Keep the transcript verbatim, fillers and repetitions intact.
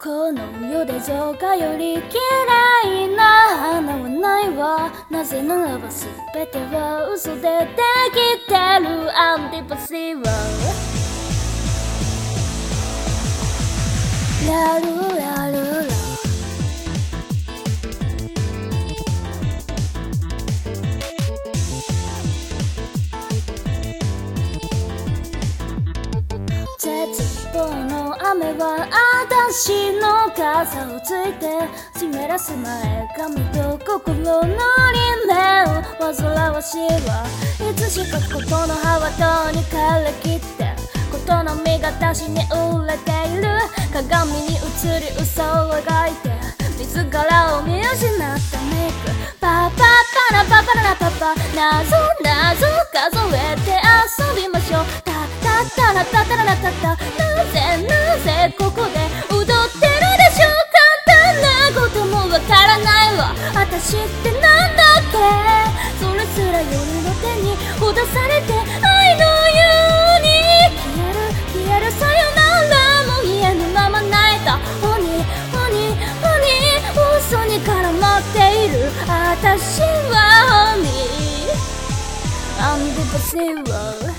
この世で浄化より嫌いな花はないわ。なぜならば全ては嘘でできてる。アンティパシーはラルラルラ絶望の雨は私の傘をついて湿らす前髪と心の輪廻を煩わしいわ。いつしかことの葉はとに枯れきってことの実が足しに売れている。鏡に映り嘘を描いて自らを見失ったメイク。パパパラパパララパパ謎謎数えて遊びましょう。タタラタタララタタなぜなぜここで踊ってるでしょう。簡単なこともわからないわ。私ってなんだっけ。それすら夜の手にほだされて愛のように消える消えるさよならも言えぬまま泣いた。ホニーホニーホニー嘘に絡まっている。私はホニーアンディパシーは